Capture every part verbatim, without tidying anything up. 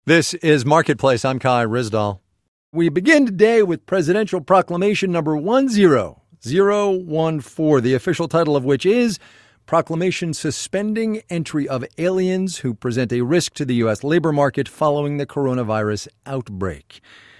This is Marketplace. I'm Kai Rizdal. We begin today with Presidential Proclamation number one zero zero one four, the official title of which is Proclamation Suspending Entry of Aliens Who Present a Risk to the U S Labor Market Following the Coronavirus Outbreak.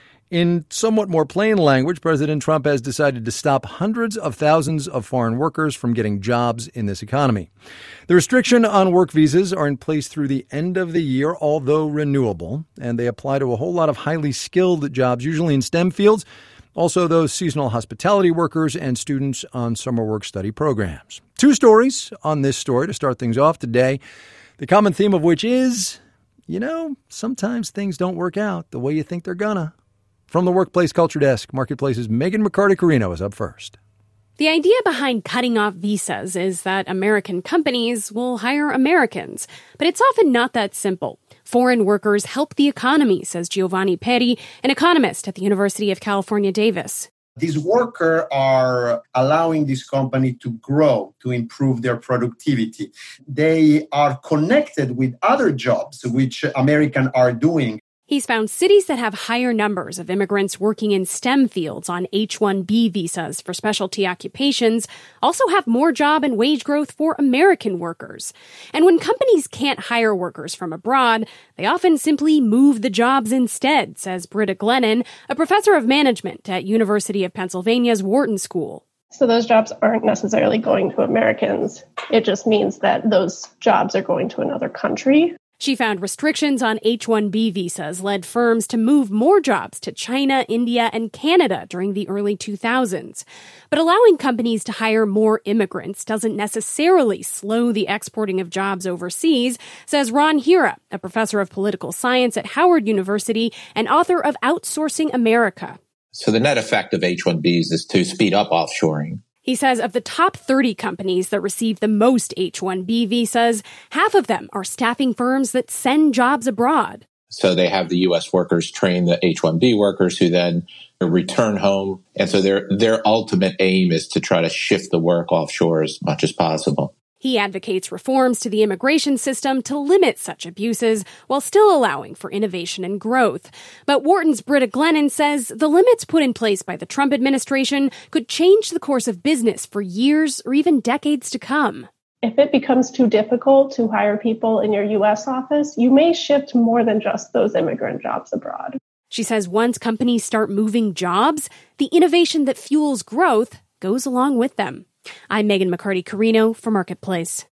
In somewhat more plain language, President Trump has decided to stop hundreds of thousands of foreign workers from getting jobs in this economy. The restriction on work visas are in place through the end of the year, although renewable, and they apply to a whole lot of highly skilled jobs, usually in STEM fields, also those seasonal hospitality workers and students on summer work study programs. Two stories on this story to start things off today, the common theme of which is, you know, sometimes things don't work out the way you think they're gonna. From the Workplace Culture Desk, Marketplace's Megan McCarty-Carino is up first. The idea behind cutting off visas is that American companies will hire Americans. But it's often not that simple. Foreign workers help the economy, says Giovanni Peri, an economist at the University of California, Davis. These workers are allowing this company to grow, to improve their productivity. They are connected with other jobs, which Americans are doing. He's found cities that have higher numbers of immigrants working in STEM fields on H one B visas for specialty occupations also have more job and wage growth for American workers. And when companies can't hire workers from abroad, they often simply move the jobs instead, says Britta Glennon, a professor of management at University of Pennsylvania's Wharton School. So those jobs aren't necessarily going to Americans. It just means that those jobs are going to another country. She found restrictions on H one B visas led firms to move more jobs to China, India, and Canada during the early two thousands. But allowing companies to hire more immigrants doesn't necessarily slow the exporting of jobs overseas, says Ron Hira, a professor of political science at Howard University and author of Outsourcing America. So the net effect of H one Bs is to speed up offshoring. He says of the top thirty companies that receive the most H one B visas, half of them are staffing firms that send jobs abroad. So they have the U S workers train the H one B workers who then return home. And so their their ultimate aim is to try to shift the work offshore as much as possible. He advocates reforms to the immigration system to limit such abuses while still allowing for innovation and growth. But Wharton's Britta Glennon says the limits put in place by the Trump administration could change the course of business for years or even decades to come. If it becomes too difficult to hire people in your U S office, you may shift more than just those immigrant jobs abroad. She says once companies start moving jobs, the innovation that fuels growth goes along with them. I'm Megan McCarty-Carino for Marketplace.